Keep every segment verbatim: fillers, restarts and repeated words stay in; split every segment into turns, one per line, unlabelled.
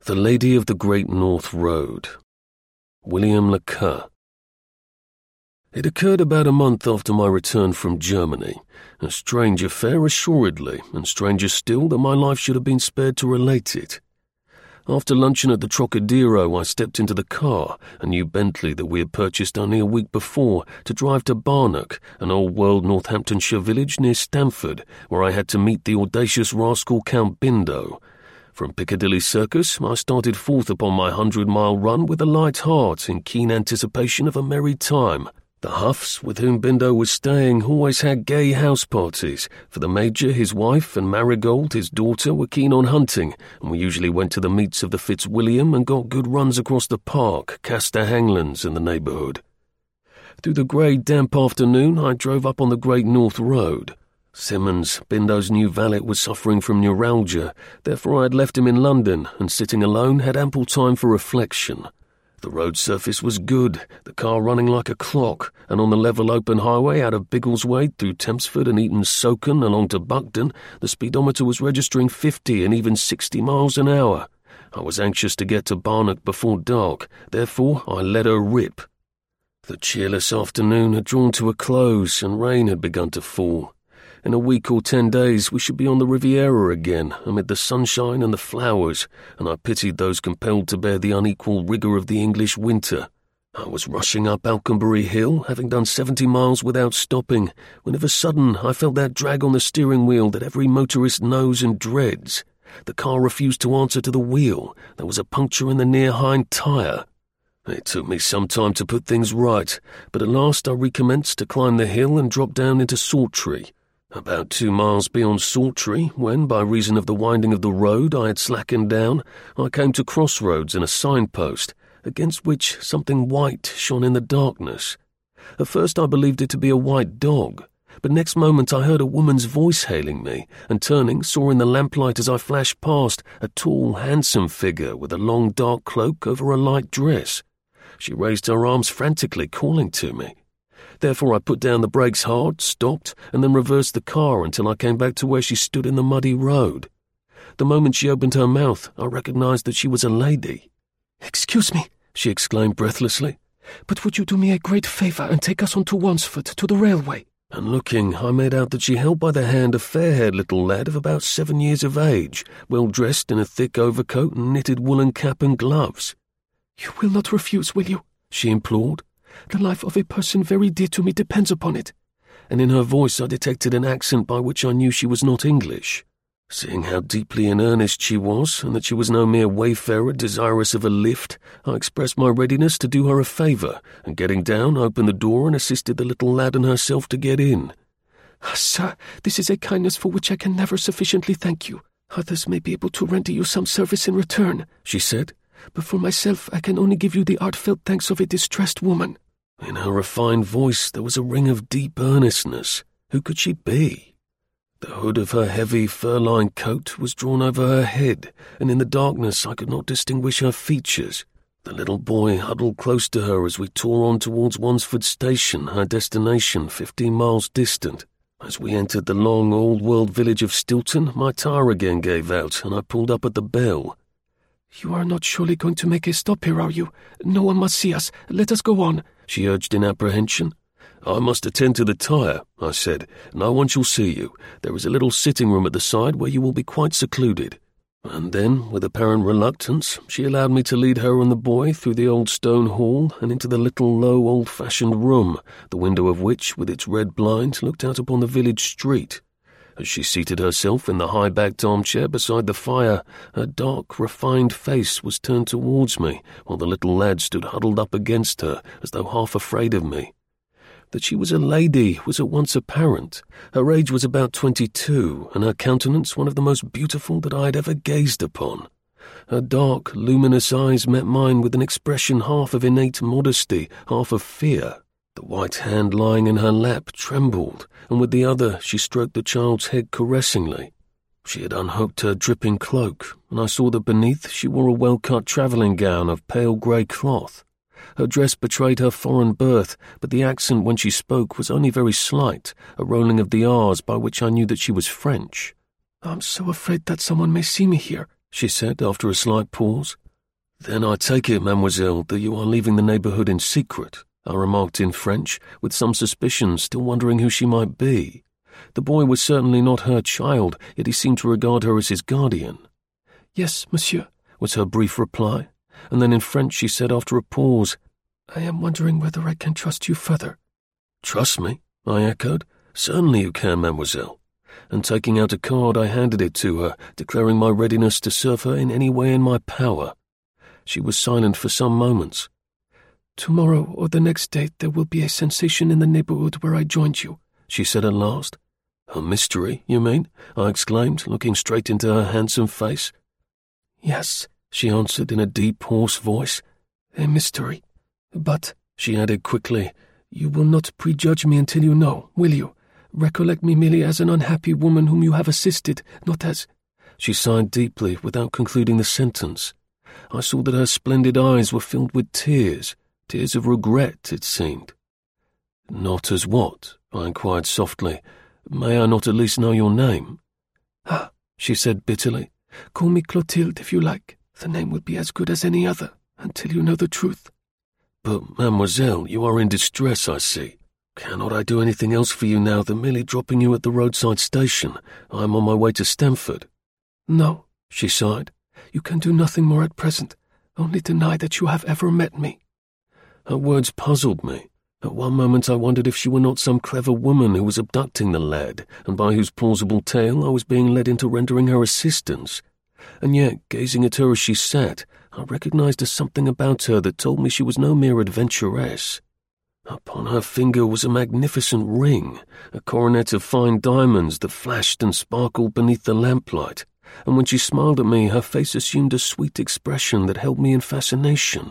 The Lady of the Great North Road. William le Cœur. It occurred about a month after my return from Germany, a strange affair assuredly, and stranger still that my life should have been spared to relate it. After luncheon at the Trocadero, I stepped into the car, a new Bentley that we had purchased only a week before, to drive to Barnock, an old-world Northamptonshire village near Stamford, where I had to meet the audacious rascal Count Bindo. From Piccadilly Circus, I started forth upon my hundred-mile run with a light heart in keen anticipation of a merry time. The Huffs, with whom Bindo was staying, always had gay house parties, for the Major, his wife, and Marigold, his daughter, were keen on hunting, and we usually went to the meets of the Fitzwilliam and got good runs across the park, Castor Hanglands, and the neighbourhood. Through the grey, damp afternoon, I drove up on the Great North Road. Simmons, Bindo's new valet, was suffering from neuralgia, therefore I had left him in London, and sitting alone had ample time for reflection. The road surface was good, the car running like a clock, and on the level open highway out of Biggleswade through Tempsford and Eaton's Soken along to Buckden, the speedometer was registering fifty and even sixty miles an hour. I was anxious to get to Barnock before dark, therefore I let her rip. The cheerless afternoon had drawn to a close, and rain had begun to fall. In a week or ten days we should be on the Riviera again, amid the sunshine and the flowers, and I pitied those compelled to bear the unequal rigour of the English winter. I was rushing up Alconbury Hill, having done seventy miles without stopping, when of a sudden I felt that drag on the steering wheel that every motorist knows and dreads. The car refused to answer to the wheel. There was a puncture in the near hind tyre. It took me some time to put things right, but at last I recommenced to climb the hill and drop down into Sawtry. About two miles beyond Sawtry, when, by reason of the winding of the road, I had slackened down, I came to crossroads and a signpost, against which something white shone in the darkness. At first I believed it to be a white dog, but next moment I heard a woman's voice hailing me, and turning, saw in the lamplight as I flashed past a tall, handsome figure with a long dark cloak over a light dress. She raised her arms frantically, calling to me. Therefore I put down the brakes hard, stopped, and then reversed the car until I came back to where she stood in the muddy road. The moment she opened her mouth, I recognized that she was a lady. "Excuse me," she exclaimed breathlessly, "but would you do me a great favour and take us on to Wansford, to the railway?" And looking, I made out that she held by the hand a fair-haired little lad of about seven years of age, well dressed in a thick overcoat and knitted woolen cap and gloves. "You will not refuse, will you?" she implored. "The life of a person very dear to me depends upon it." And in her voice I detected an accent by which I knew she was not English. Seeing how deeply in earnest she was, and that she was no mere wayfarer desirous of a lift, I expressed my readiness to do her a favour, and getting down, opened the door and assisted the little lad and herself to get in. "Ah, sir, this is a kindness for which I can never sufficiently thank you. Others may be able to render you some service in return," she said, "but for myself I can only give you the heartfelt thanks of a distressed woman." In her refined voice there was a ring of deep earnestness. Who could she be? The hood of her heavy fur-lined coat was drawn over her head, and in the darkness I could not distinguish her features. The little boy huddled close to her as we tore on towards Wansford Station, her destination fifteen miles distant. As we entered the long, old-world village of Stilton, my tyre again gave out, and I pulled up at the bell. "You are not surely going to make a stop here, are you? No one must see us. Let us go on," she urged in apprehension. "I must attend to the tyre," I said. "No one shall see you. There is a little sitting-room at the side where you will be quite secluded." And then, with apparent reluctance, she allowed me to lead her and the boy through the old stone hall and into the little low old-fashioned room, the window of which, with its red blind, looked out upon the village street. As she seated herself in the high-backed armchair beside the fire, her dark, refined face was turned towards me, while the little lad stood huddled up against her, as though half afraid of me. That she was a lady was at once apparent. Her age was about twenty-two, and her countenance one of the most beautiful that I had ever gazed upon. Her dark, luminous eyes met mine with an expression half of innate modesty, half of fear. The white hand lying in her lap trembled, and with the other she stroked the child's head caressingly. She had unhooked her dripping cloak, and I saw that beneath she wore a well-cut travelling gown of pale grey cloth. Her dress betrayed her foreign birth, but the accent when she spoke was only very slight, a rolling of the R's by which I knew that she was French. "I'm so afraid that someone may see me here," she said after a slight pause. Then I take it, mademoiselle, that you are leaving the neighbourhood in secret, I remarked in French, with some suspicion, still wondering who she might be. The boy was certainly not her child, yet he seemed to regard her as his guardian. Yes, monsieur, was her brief reply, and then in French she said after a pause, I am wondering whether I can trust you further. Trust me, I echoed. Certainly you can, mademoiselle. And taking out a card, I handed it to her, declaring my readiness to serve her in any way in my power. She was silent for some moments. Tomorrow or the next day there will be a sensation in the neighbourhood where I joined you, she said at last. A mystery, you mean? I exclaimed, looking straight into her handsome face. Yes, she answered in a deep, hoarse voice. A mystery. But, she added quickly, you will not prejudge me until you know, will you? Recollect me merely as an unhappy woman whom you have assisted, not as— She sighed deeply without concluding the sentence. I saw that her splendid eyes were filled with tears, tears of regret, it seemed. Not as what? I inquired softly. May I not at least know your name? Ah, she said bitterly. Call me Clotilde if you like. The name will be as good as any other, until you know the truth. But, mademoiselle, you are in distress, I see. Cannot I do anything else for you now than merely dropping you at the roadside station? I am on my way to Stamford. No, she sighed. You can do nothing more at present, only deny that you have ever met me. Her words puzzled me. At one moment I wondered if she were not some clever woman who was abducting the lad, and by whose plausible tale I was being led into rendering her assistance. And yet, gazing at her as she sat, I recognized a something about her that told me she was no mere adventuress. Upon her finger was a magnificent ring, a coronet of fine diamonds that flashed and sparkled beneath the lamplight, and when she smiled at me, her face assumed a sweet expression that held me in fascination.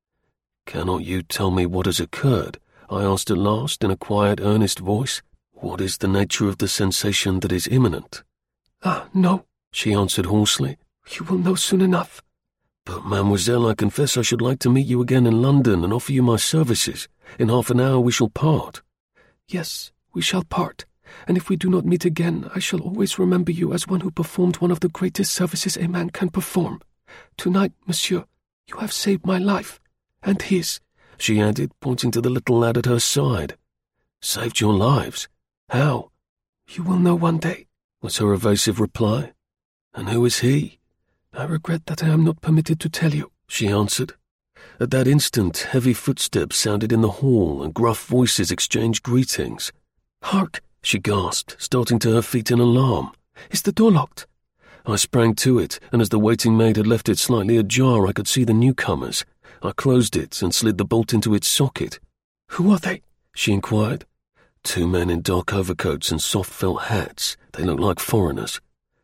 Cannot you tell me what has occurred? I asked at last in a quiet, earnest voice. What is the nature of the sensation that is imminent? Ah, no, she answered hoarsely. You will know soon enough. But, mademoiselle, I confess I should like to meet you again in London and offer you my services. In half an hour we shall part. Yes, we shall part, and if we do not meet again, I shall always remember you as one who performed one of the greatest services a man can perform. Tonight, monsieur, you have saved my life, and his, she added, pointing to the little lad at her side. Saved your lives? How? You will know one day, was her evasive reply. And who is he? I regret that I am not permitted to tell you, she answered. At that instant, heavy footsteps sounded in the hall and gruff voices exchanged greetings. Hark, she gasped, starting to her feet in alarm. Is the door locked? I sprang to it, and as the waiting maid had left it slightly ajar, I could see the newcomers. I closed it and slid the bolt into its socket. Who are they? She inquired. Two men in dark overcoats and soft felt hats. They looked like foreigners.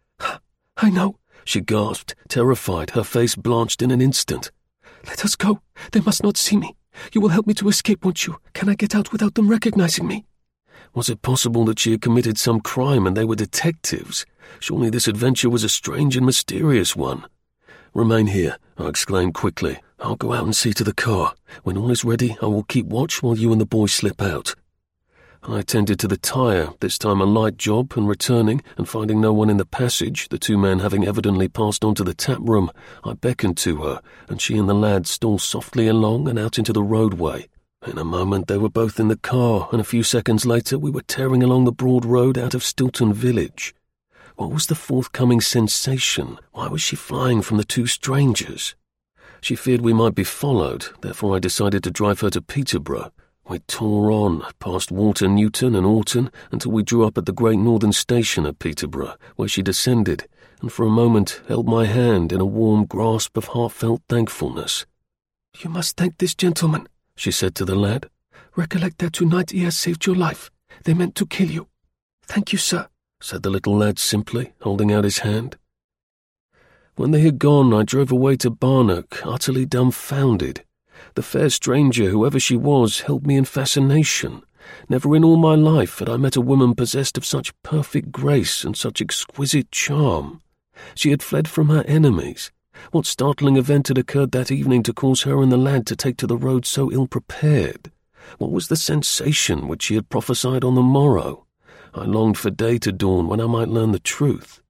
I know, she gasped, terrified, her face blanched in an instant. Let us go. They must not see me. You will help me to escape, won't you? Can I get out without them recognizing me? Was it possible that she had committed some crime and they were detectives? Surely this adventure was a strange and mysterious one. Remain here, I exclaimed quickly. I'll go out and see to the car. When all is ready, I will keep watch while you and the boy slip out. I attended to the tyre, this time a light job, and returning, and finding no one in the passage, the two men having evidently passed on to the tap room, I beckoned to her, and she and the lad stole softly along and out into the roadway. In a moment they were both in the car, and a few seconds later we were tearing along the broad road out of Stilton village. What was the forthcoming sensation? Why was she flying from the two strangers? She feared we might be followed, therefore I decided to drive her to Peterborough. We tore on, past Walter Newton and Orton, until we drew up at the Great Northern Station at Peterborough, where she descended, and for a moment held my hand in a warm grasp of heartfelt thankfulness. You must thank this gentleman, she said to the lad. Recollect that tonight he has saved your life. They meant to kill you. Thank you, sir, said the little lad simply, holding out his hand. When they had gone, I drove away to Barnock, utterly dumbfounded. The fair stranger, whoever she was, held me in fascination. Never in all my life had I met a woman possessed of such perfect grace and such exquisite charm. She had fled from her enemies. What startling event had occurred that evening to cause her and the lad to take to the road so ill-prepared? What was the sensation which she had prophesied on the morrow? I longed for day to dawn when I might learn the truth.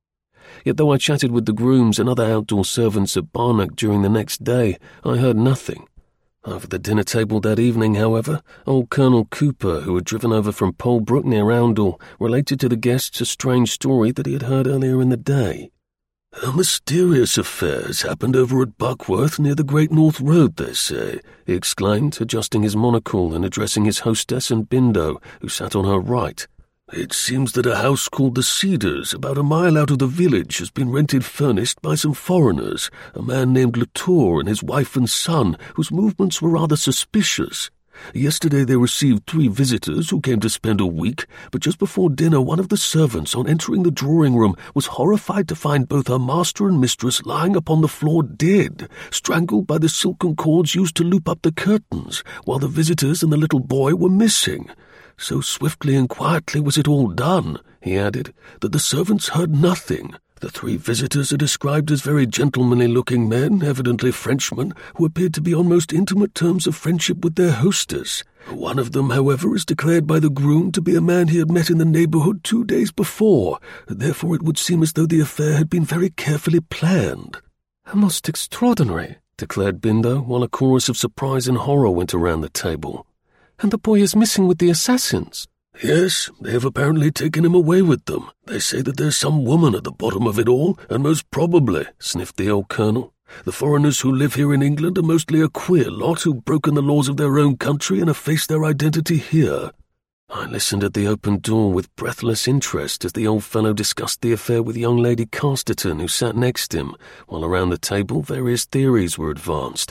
Yet though I chatted with the grooms and other outdoor servants at Barnock during the next day, I heard nothing. Over the dinner table that evening, however, old Colonel Cooper, who had driven over from Polebrook near Oundle, related to the guests a strange story that he had heard earlier in the day. "A mysterious affair has happened over at Buckworth near the Great North Road, they say," he exclaimed, adjusting his monocle and addressing his hostess and Bindo, who sat on her right. "It seems that a house called the Cedars, about a mile out of the village, has been rented furnished by some foreigners, a man named Latour and his wife and son, whose movements were rather suspicious. Yesterday they received three visitors who came to spend a week, but just before dinner one of the servants, on entering the drawing-room, was horrified to find both her master and mistress lying upon the floor dead, strangled by the silken cords used to loop up the curtains, while the visitors and the little boy were missing. So swiftly and quietly was it all done," he added, "that the servants heard nothing. The three visitors are described as very gentlemanly-looking men, evidently Frenchmen, who appeared to be on most intimate terms of friendship with their hostess. One of them, however, is declared by the groom to be a man he had met in the neighbourhood two days before. Therefore it would seem as though the affair had been very carefully planned." "Most extraordinary," declared Bindo, while a chorus of surprise and horror went around the table. "And the boy is missing with the assassins?" "Yes, they have apparently taken him away with them. They say that there's some woman at the bottom of it all, and most probably," sniffed the old colonel, "the foreigners who live here in England are mostly a queer lot who've broken the laws of their own country and effaced their identity here." I listened at the open door with breathless interest as the old fellow discussed the affair with young Lady Casterton, who sat next him, while around the table various theories were advanced.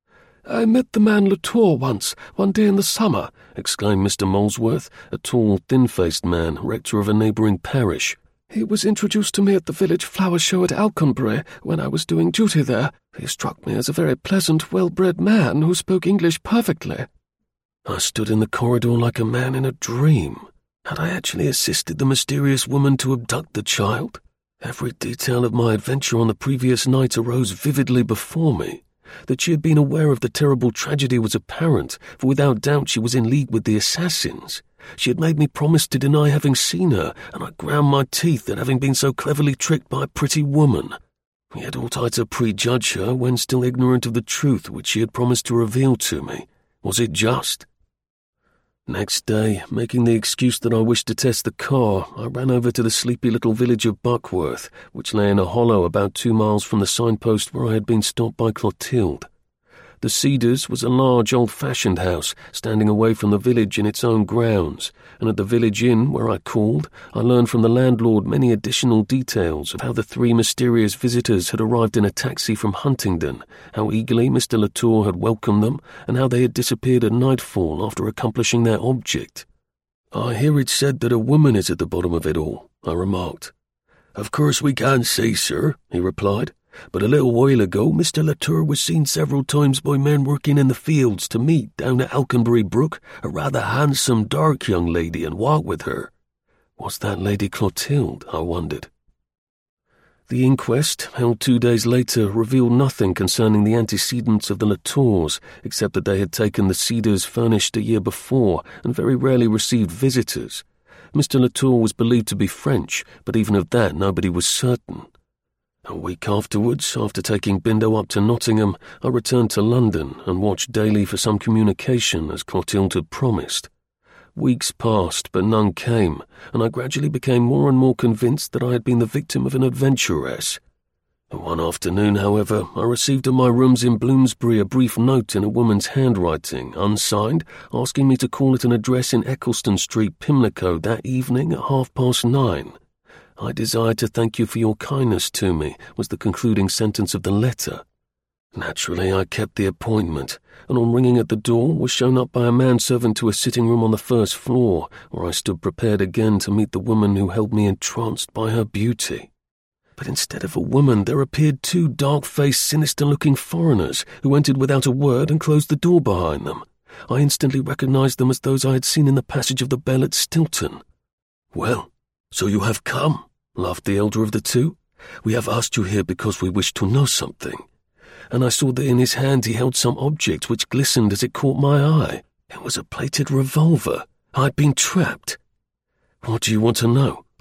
"I met the man Latour once, one day in the summer," exclaimed Mister Molesworth, a tall, thin-faced man, rector of a neighbouring parish. "He was introduced to me at the village flower show at Alconbury when I was doing duty there. He struck me as a very pleasant, well-bred man who spoke English perfectly." I stood in the corridor like a man in a dream. Had I actually assisted the mysterious woman to abduct the child? Every detail of my adventure on the previous night arose vividly before me. That she had been aware of the terrible tragedy was apparent, for without doubt she was in league with the assassins. She had made me promise to deny having seen her, and I ground my teeth at having been so cleverly tricked by a pretty woman. Yet ought I to prejudge her when still ignorant of the truth which she had promised to reveal to me? Was it just? Next day, making the excuse that I wished to test the car, I ran over to the sleepy little village of Buckworth, which lay in a hollow about two miles from the signpost where I had been stopped by Clotilde. The Cedars was a large, old-fashioned house, standing away from the village in its own grounds, and at the village inn where I called, I learned from the landlord many additional details of how the three mysterious visitors had arrived in a taxi from Huntingdon, how eagerly Mister Latour had welcomed them, and how they had disappeared at nightfall after accomplishing their object. "I hear it said that a woman is at the bottom of it all," I remarked. "Of course we can't say, sir," he replied. "But a little while ago Mister Latour was seen several times by men working in the fields to meet down at Alconbury Brook a rather handsome, dark young lady and walk with her." Was that Lady Clotilde, I wondered. The inquest, held two days later, revealed nothing concerning the antecedents of the Latours, except that they had taken the Cedars furnished a year before and very rarely received visitors. Mister Latour was believed to be French, but even of that nobody was certain. A week afterwards, after taking Bindo up to Nottingham, I returned to London and watched daily for some communication, as Clotilde had promised. Weeks passed, but none came, and I gradually became more and more convinced that I had been the victim of an adventuress. One afternoon, however, I received at my rooms in Bloomsbury a brief note in a woman's handwriting, unsigned, asking me to call at an address in Eccleston Street, Pimlico, that evening at half past nine. "I desire to thank you for your kindness to me," was the concluding sentence of the letter. Naturally, I kept the appointment, and on ringing at the door was shown up by a manservant to a sitting room on the first floor, where I stood prepared again to meet the woman who held me entranced by her beauty. But instead of a woman, there appeared two dark-faced, sinister-looking foreigners, who entered without a word and closed the door behind them. I instantly recognized them as those I had seen in the passage of the Bell at Stilton. "Well, so you have come," laughed the elder of the two. "We have asked you here because we wish to know something." And I saw that in his hand he held some object which glistened as it caught my eye. It was a plated revolver. I had been trapped. "What do you want to know?"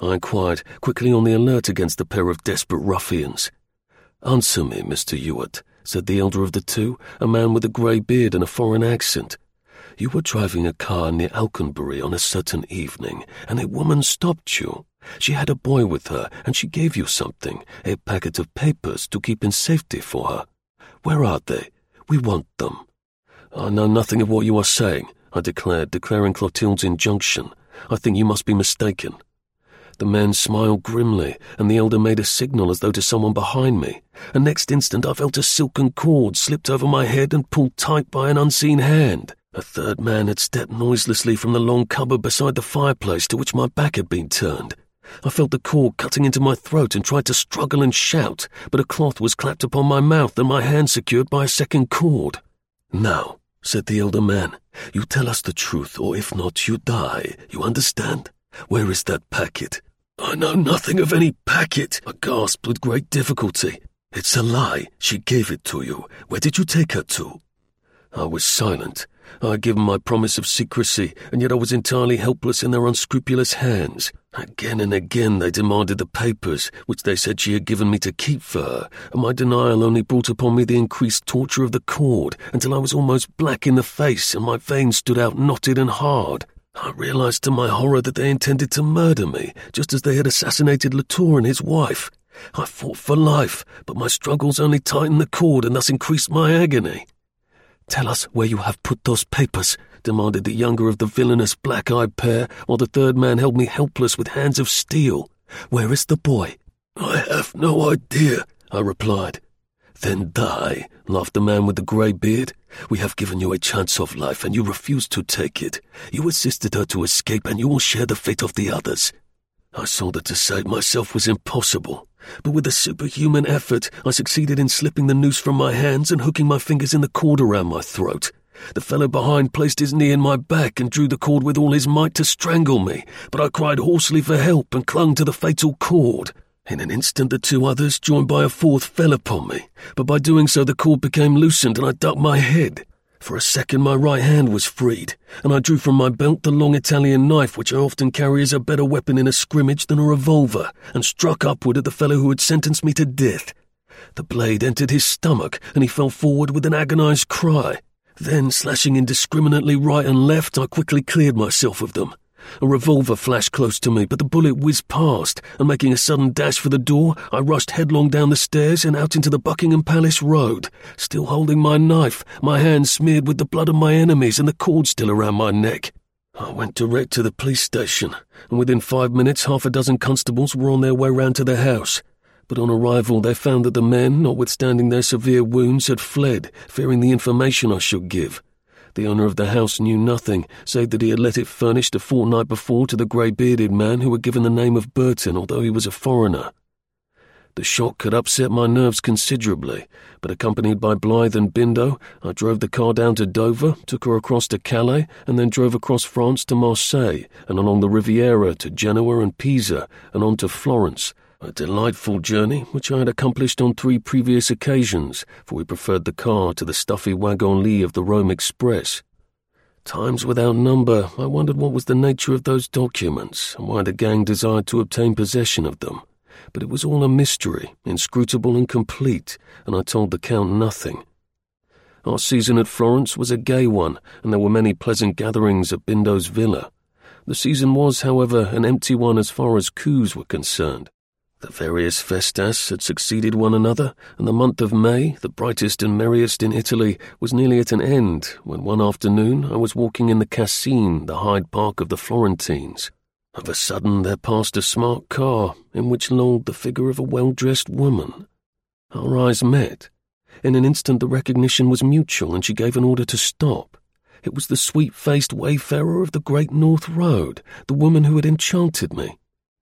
I inquired, quickly on the alert against a pair of desperate ruffians. "Answer me, Mister Ewart," said the elder of the two, a man with a grey beard and a foreign accent. "You were driving a car near Alconbury on a certain evening, and a woman stopped you. She had a boy with her, and she gave you something, a packet of papers to keep in safety for her. Where are they? We want them." "I know nothing of what you are saying," I declared, declaring Clotilde's injunction. "I think you must be mistaken." The man smiled grimly, and the elder made a signal as though to someone behind me, and next instant I felt a silken cord slipped over my head and pulled tight by an unseen hand. A third man had stepped noiselessly from the long cupboard beside the fireplace to which my back had been turned. I felt the cord cutting into my throat and tried to struggle and shout, but a cloth was clapped upon my mouth and my hand secured by a second cord. "Now," said the elder man, "you tell us the truth, or if not, you die. You understand? Where is that packet?" "I know nothing of any packet," I gasped with great difficulty. "It's a lie. She gave it to you. Where did you take her to?" I was silent. I had given my promise of secrecy, and yet I was entirely helpless in their unscrupulous hands. Again and again they demanded the papers, which they said she had given me to keep for her, and my denial only brought upon me the increased torture of the cord, until I was almost black in the face and my veins stood out knotted and hard. I realized to my horror that they intended to murder me, just as they had assassinated Latour and his wife. I fought for life, but my struggles only tightened the cord and thus increased my agony. "Tell us where you have put those papers," demanded the younger of the villainous black-eyed pair, while the third man held me helpless with hands of steel. "Where is the boy?" "I have no idea," I replied. "Then die," laughed the man with the grey beard. "We have given you a chance of life, and you refused to take it. You assisted her to escape, and you will share the fate of the others." I saw that to save myself was impossible, but with a superhuman effort I succeeded in slipping the noose from my hands and hooking my fingers in the cord around my throat. The fellow behind placed his knee in my back and drew the cord with all his might to strangle me, but I cried hoarsely for help and clung to the fatal cord. In an instant the two others, joined by a fourth, fell upon me, but by doing so the cord became loosened and I ducked my head. For a second my right hand was freed, and I drew from my belt the long Italian knife which I often carry as a better weapon in a scrimmage than a revolver, and struck upward at the fellow who had sentenced me to death. The blade entered his stomach, and he fell forward with an agonized cry. Then, slashing indiscriminately right and left, I quickly cleared myself of them. A revolver flashed close to me, but the bullet whizzed past, and making a sudden dash for the door, I rushed headlong down the stairs and out into the Buckingham Palace Road, still holding my knife, my hands smeared with the blood of my enemies and the cord still around my neck. I went direct to the police station, and within five minutes half a dozen constables were on their way round to the house. But on arrival they found that the men, notwithstanding their severe wounds, had fled, fearing the information I should give. The owner of the house knew nothing, save that he had let it furnished a fortnight before to the grey-bearded man who had given the name of Burton, although he was a foreigner. The shock had upset my nerves considerably, but accompanied by Blythe and Bindo, I drove the car down to Dover, took her across to Calais, and then drove across France to Marseille, and along the Riviera to Genoa and Pisa, and on to Florence. A delightful journey, which I had accomplished on three previous occasions, for we preferred the car to the stuffy wagon-lit of the Rome Express. Times without number, I wondered what was the nature of those documents, and why the gang desired to obtain possession of them. But it was all a mystery, inscrutable and complete, and I told the Count nothing. Our season at Florence was a gay one, and there were many pleasant gatherings at Bindo's villa. The season was, however, an empty one as far as coups were concerned. The various festas had succeeded one another, and the month of May, the brightest and merriest in Italy, was nearly at an end, when one afternoon I was walking in the Cascine, the Hyde Park of the Florentines. Of a sudden there passed a smart car, in which lolled the figure of a well-dressed woman. Our eyes met. In an instant the recognition was mutual, and she gave an order to stop. It was the sweet-faced wayfarer of the Great North Road, the woman who had enchanted me.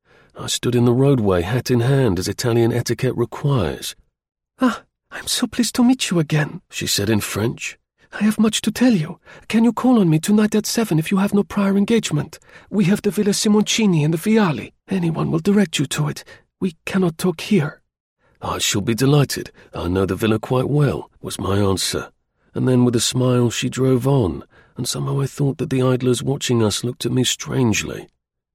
I stood in the roadway, hat in hand, as Italian etiquette requires. "Ah, I'm so pleased to meet you again," she said in French. "I have much to tell you. Can you call on me tonight at seven if you have no prior engagement? We have the Villa Simoncini and the Viali. Anyone will direct you to it. We cannot talk here." "I shall be delighted. I know the villa quite well," was my answer. And then with a smile she drove on, and somehow I thought that the idlers watching us looked at me strangely.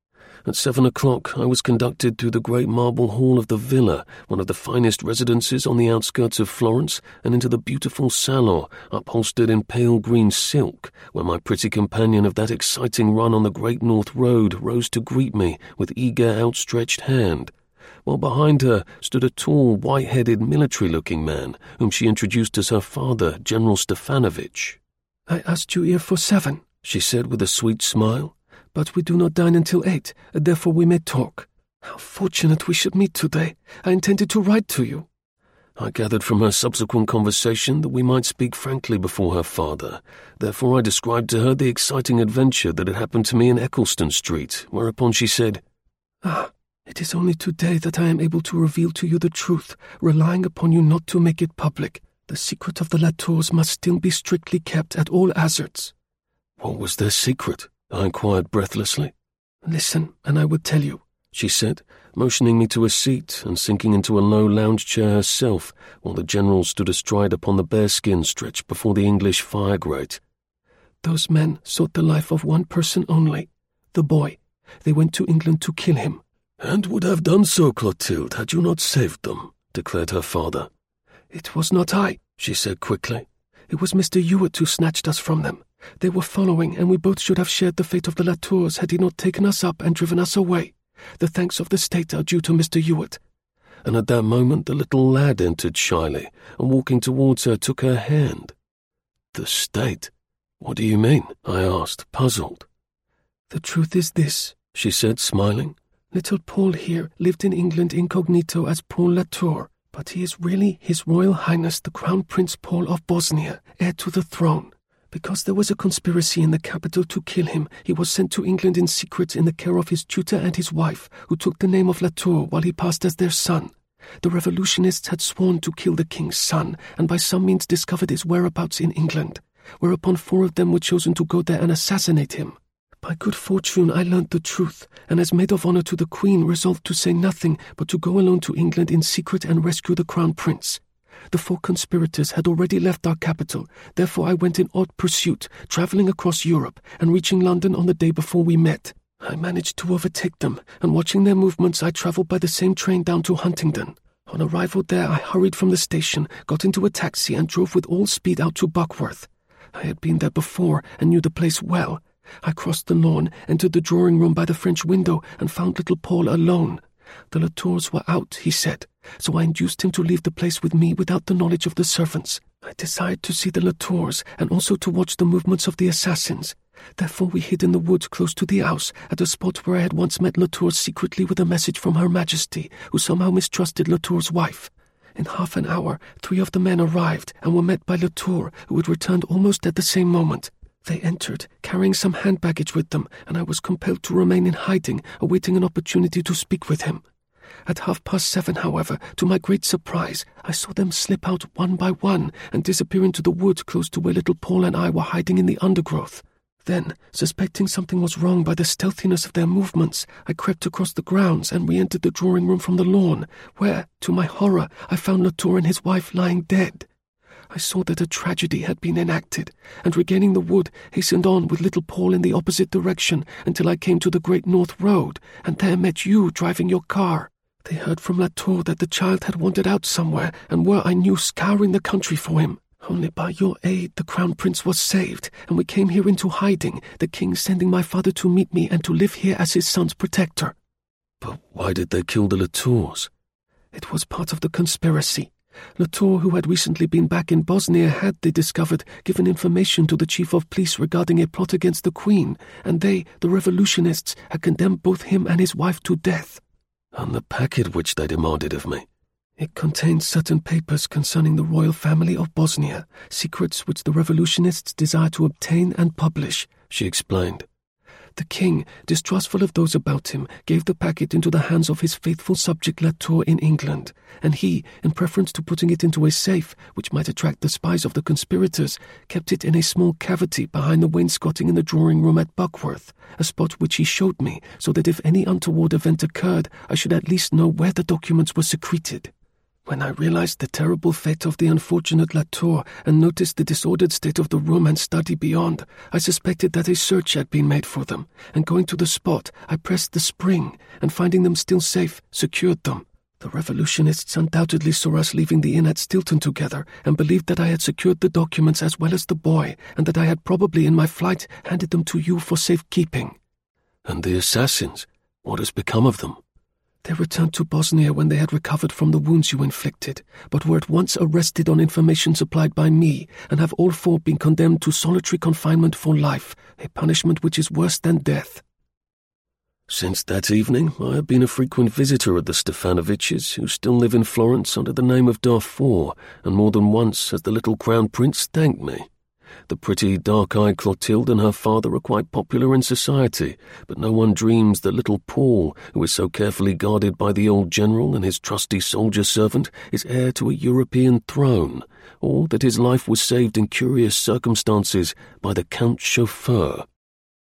At seven o'clock, I was conducted through the great marble hall of the villa, one of the finest residences on the outskirts of Florence, and into the beautiful salon, upholstered in pale green silk, where my pretty companion of that exciting run on the Great North Road rose to greet me with eager outstretched hand, while behind her stood a tall, white-headed, military-looking man, whom she introduced as her father, General Stefanovich.
"I asked you here for seven," she said with a sweet smile. "But we do not dine until eight, therefore we may talk. How fortunate we should meet today. I intended to write to you."
I gathered from her subsequent conversation that we might speak frankly before her father. Therefore I described to her the exciting adventure that had happened to me in Eccleston Street, whereupon she said,
"Ah, it is only today that I am able to reveal to you the truth, relying upon you not to make it public. The secret of the Latours must still be strictly kept at all hazards."
"What was their secret?" I inquired breathlessly.
"Listen, and I will tell you,"
she said, motioning me to a seat and sinking into a low lounge chair herself, while the General stood astride upon the bearskin stretched before the English fire grate.
"Those men sought the life of one person only, the boy. They went to England to kill him."
"And would have done so, Clotilde, had you not saved them," declared her father.
"It was not I," she said quickly. "It was Mister Hewitt who snatched us from them. They were following, and we both should have shared the fate of the Latours had he not taken us up and driven us away. The thanks of the state are due to Mister Hewitt."
And at that moment the little lad entered shyly, and walking towards her took her hand. "The state? What do you mean?" I asked, puzzled.
"The truth is this," she said, smiling. "Little Paul here lived in England incognito as Paul Latour, but he is really His Royal Highness the Crown Prince Paul of Bosnia, heir to the throne. Because there was a conspiracy in the capital to kill him, he was sent to England in secret in the care of his tutor and his wife, who took the name of Latour while he passed as their son. The revolutionists had sworn to kill the king's son, and by some means discovered his whereabouts in England, whereupon four of them were chosen to go there and assassinate him. By good fortune I learnt the truth, and as maid of honour to the Queen resolved to say nothing but to go alone to England in secret and rescue the Crown Prince. The four conspirators had already left our capital, therefore I went in hot pursuit, travelling across Europe and reaching London on the day before we met. I managed to overtake them, and watching their movements I travelled by the same train down to Huntingdon. On arrival there I hurried from the station, got into a taxi and drove with all speed out to Buckworth. I had been there before and knew the place well. I crossed the lawn, entered the drawing-room by the French window and found little Paul alone. The Latours were out, he said, so I induced him to leave the place with me without the knowledge of the servants. I desired to see the Latours and also to watch the movements of the assassins. Therefore we hid in the woods close to the house, at a spot where I had once met Latour secretly with a message from Her Majesty, who somehow mistrusted Latour's wife. In half an hour, three of the men arrived and were met by Latour, who had returned almost at the same moment. They entered, carrying some hand baggage with them, and I was compelled to remain in hiding, awaiting an opportunity to speak with him. At half past seven, however, to my great surprise, I saw them slip out one by one and disappear into the wood close to where little Paul and I were hiding in the undergrowth. Then, suspecting something was wrong by the stealthiness of their movements, I crept across the grounds and re-entered the drawing-room from the lawn, where, to my horror, I found Latour and his wife lying dead. I saw that a tragedy had been enacted, and regaining the wood, hastened on with little Paul in the opposite direction until I came to the Great North Road, and there met you driving your car. They heard from Latour that the child had wandered out somewhere, and were, I knew, scouring the country for him. Only by your aid the Crown Prince was saved, and we came here into hiding, the king sending my father to meet me and to live here as his son's protector."
"But why did they kill the Latours?"
"It was part of the conspiracy. Latour, who had recently been back in Bosnia, had, they discovered, given information to the chief of police regarding a plot against the Queen, and they, the revolutionists, had condemned both him and his wife to death."
"And the packet which they demanded of me?"
"It contained certain papers concerning the royal family of Bosnia, secrets which the revolutionists desire to obtain and publish," she explained. "The king, distrustful of those about him, gave the packet into the hands of his faithful subject Latour in England, and he, in preference to putting it into a safe, which might attract the spies of the conspirators, kept it in a small cavity behind the wainscoting in the drawing-room at Buckworth, a spot which he showed me, so that if any untoward event occurred, I should at least know where the documents were secreted." When I realized the terrible fate of the unfortunate Latour and noticed the disordered state of the room and study beyond, I suspected that a search had been made for them, and going to the spot, I pressed the spring, and finding them still safe, secured them. The revolutionists undoubtedly saw us leaving the inn at Stilton together and believed that I had secured the documents as well as the boy, and that I had probably in my flight handed them to you for safekeeping.
And the assassins? What has become of them?
They returned to Bosnia when they had recovered from the wounds you inflicted, but were at once arrested on information supplied by me, and have all four been condemned to solitary confinement for life, a punishment which is worse than death.
Since that evening, I have been a frequent visitor at the Stefanoviches, who still live in Florence under the name of Darfour, and more than once has the little Crown Prince thanked me. The pretty, dark-eyed Clotilde and her father are quite popular in society, but no one dreams that little Paul, who is so carefully guarded by the old general and his trusty soldier servant, is heir to a European throne, or that his life was saved in curious circumstances by the Count's chauffeur.